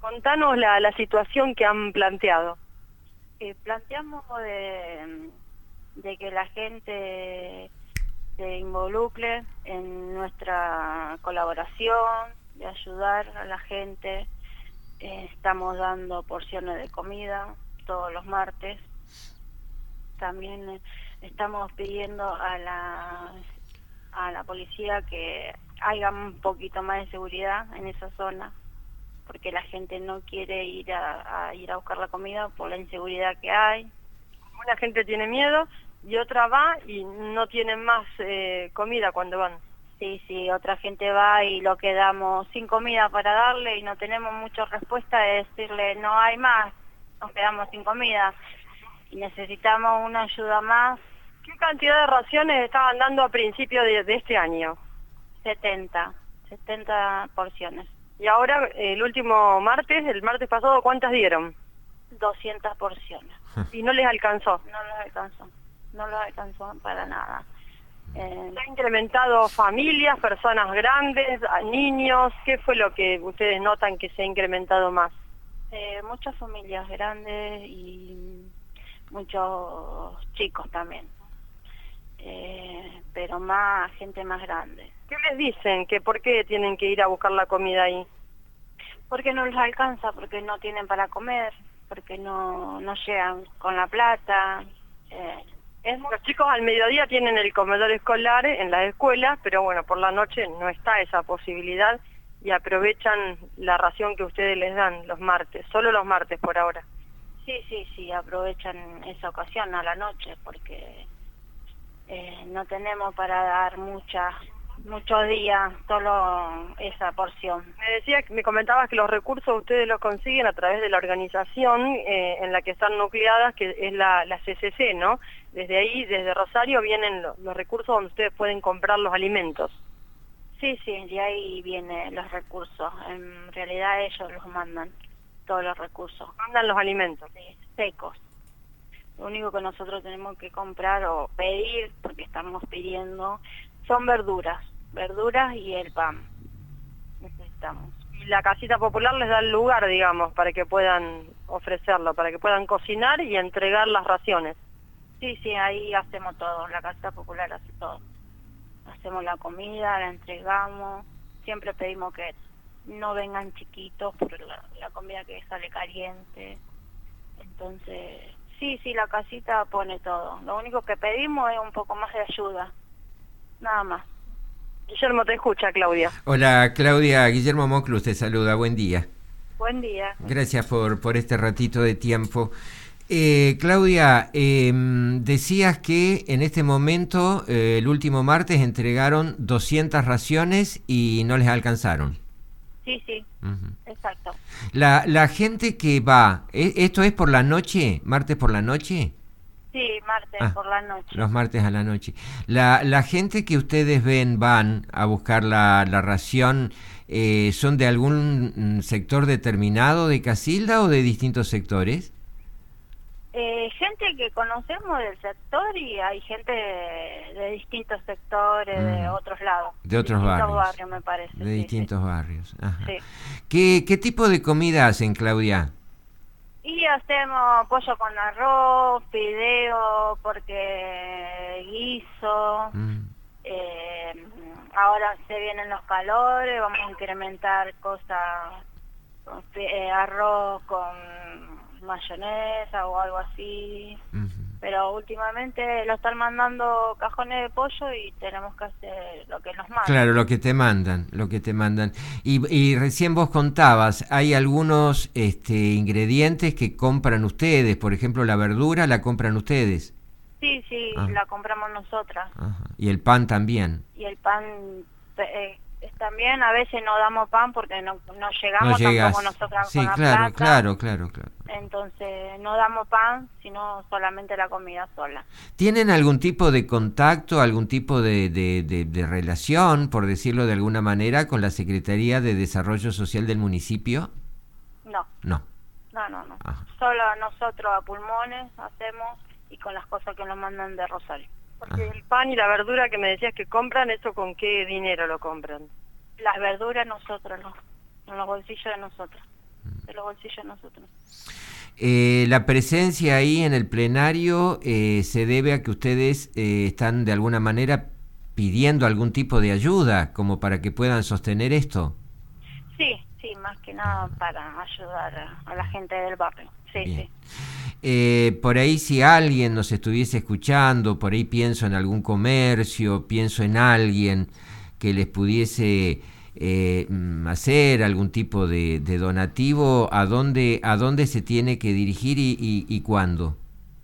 Contanos la situación que han planteado. Planteamos de que la gente se involucre en nuestra colaboración, de ayudar a la gente. Estamos dando porciones de comida todos los martes. También estamos pidiendo a la policía que haya un poquito más de seguridad en esa zona, porque la gente no quiere ir a buscar la comida por la inseguridad que hay. Una gente tiene miedo y otra va y no tienen más comida cuando van. Sí, otra gente va y lo quedamos sin comida para darle y no tenemos mucha respuesta de decirle no hay más, nos quedamos sin comida y necesitamos una ayuda más. ¿Qué cantidad de raciones estaban dando a principio de este año? 70 porciones. Y ahora, el último martes, el martes pasado, ¿cuántas dieron? 200 porciones. ¿Y no les alcanzó? No los alcanzó para nada. ¿Se ha incrementado familias, personas grandes, niños? ¿Qué fue lo que ustedes notan que se ha incrementado más? Muchas familias grandes y muchos chicos también. Pero más gente más grande. ¿Qué les dicen? ¿Que por qué tienen que ir a buscar la comida ahí? Porque no les alcanza, porque no tienen para comer, porque no llegan con la plata. Los chicos al mediodía tienen el comedor escolar en las escuelas, pero bueno, por la noche no está esa posibilidad y aprovechan la ración que ustedes les dan los martes, solo los martes por ahora. Sí, aprovechan esa ocasión a la noche, porque no tenemos para dar muchos días, solo esa porción. Me comentabas que los recursos ustedes los consiguen a través de la organización en la que están nucleadas, que es la CCC, ¿no? Desde ahí, desde Rosario, vienen los recursos donde ustedes pueden comprar los alimentos. Sí, de ahí vienen los recursos. En realidad ellos los mandan, todos los recursos. Mandan los alimentos. Sí, secos. Lo único que nosotros tenemos que comprar o pedir, porque estamos pidiendo, son verduras y el pan. Necesitamos. Y la casita popular les da el lugar, digamos, para que puedan ofrecerlo, para que puedan cocinar y entregar las raciones. Sí, ahí hacemos todo, la casita popular hace todo. Hacemos la comida, la entregamos, siempre pedimos que no vengan chiquitos por la comida que sale caliente. Entonces, sí, la casita pone todo. Lo único que pedimos es un poco más de ayuda, nada más. Guillermo, te escucha, Claudia. Hola, Claudia. Guillermo Moclus te saluda. Buen día. Buen día. Gracias por este ratito de tiempo. Claudia, decías que en este momento, el último martes, entregaron 200 raciones y no les alcanzaron. Sí, exacto. La gente que va, ¿esto es por la noche? ¿Martes por la noche? Sí, martes por la noche. Los martes a la noche. La gente que ustedes van a buscar la ración, ¿son de algún sector determinado de Casilda o de distintos sectores? Gente que conocemos del sector y hay gente de distintos sectores, de otros lados. De otros barrios, me parece. De distintos barrios. Ajá. Sí. ¿Qué tipo de comida hacen, Claudia? Y hacemos pollo con arroz, fideo, porque guiso. Ahora se vienen los calores, vamos a incrementar cosas, arroz con mayonesa o algo así. Pero últimamente lo están mandando cajones de pollo y tenemos que hacer lo que nos mandan. Claro, lo que te mandan. Y recién vos contabas, hay algunos ingredientes que compran ustedes, por ejemplo la verdura la compran ustedes. Sí, la compramos nosotras. Ajá. Y el pan también. Y el pan también, a veces no damos pan porque no llegamos tampoco nosotras con la plata. Claro. Entonces no damos pan, sino solamente la comida sola. ¿Tienen algún tipo de contacto, algún tipo de relación, por decirlo de alguna manera, con la Secretaría de Desarrollo Social del municipio? No. No. Ajá. Solo nosotros a pulmones hacemos y con las cosas que nos mandan de Rosario. Porque el pan y la verdura que me decías que compran, ¿eso con qué dinero lo compran? Las verduras nosotros, en los bolsillos de nosotros. de los bolsillos de nosotros. La presencia ahí en el plenario se debe a que ustedes están de alguna manera pidiendo algún tipo de ayuda como para que puedan sostener esto. Sí, más que nada para ayudar a la gente del barrio. Sí, Bien. sí. Por ahí si alguien nos estuviese escuchando, por ahí pienso en algún comercio, pienso en alguien que les pudiese hacer algún tipo de donativo, ¿a dónde se tiene que dirigir y cuándo?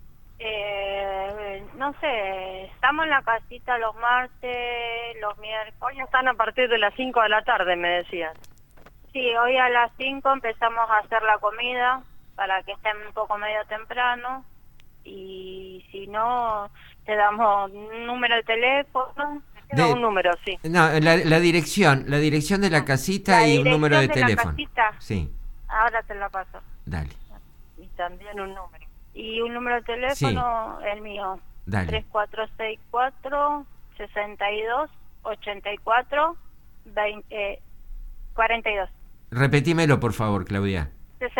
No sé, estamos en la casita los martes, los miércoles. Hoy están a partir de las 5 de la tarde, me decían. Sí, hoy a las 5 empezamos a hacer la comida para que estén un poco medio temprano, y si no, te damos un número de teléfono. Un número, sí. No, la dirección de la casita y un número de teléfono. Casita, sí. ahora te la paso. Dale. Y también un número. Y un número de teléfono, el mío. Dale. 3464 62 84 20 42. Repetímelo, por favor, Claudia.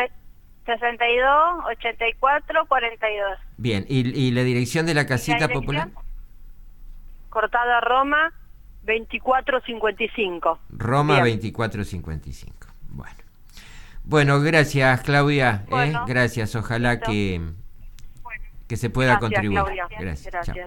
62 84 42. Bien, ¿y la dirección de la casita popular? Cortada Roma 2455. Roma 2455. Bueno, gracias, Claudia. Bueno, Gracias, ojalá listo. que se pueda Gracias, contribuir. Claudia. Gracias. Gracias. Chao.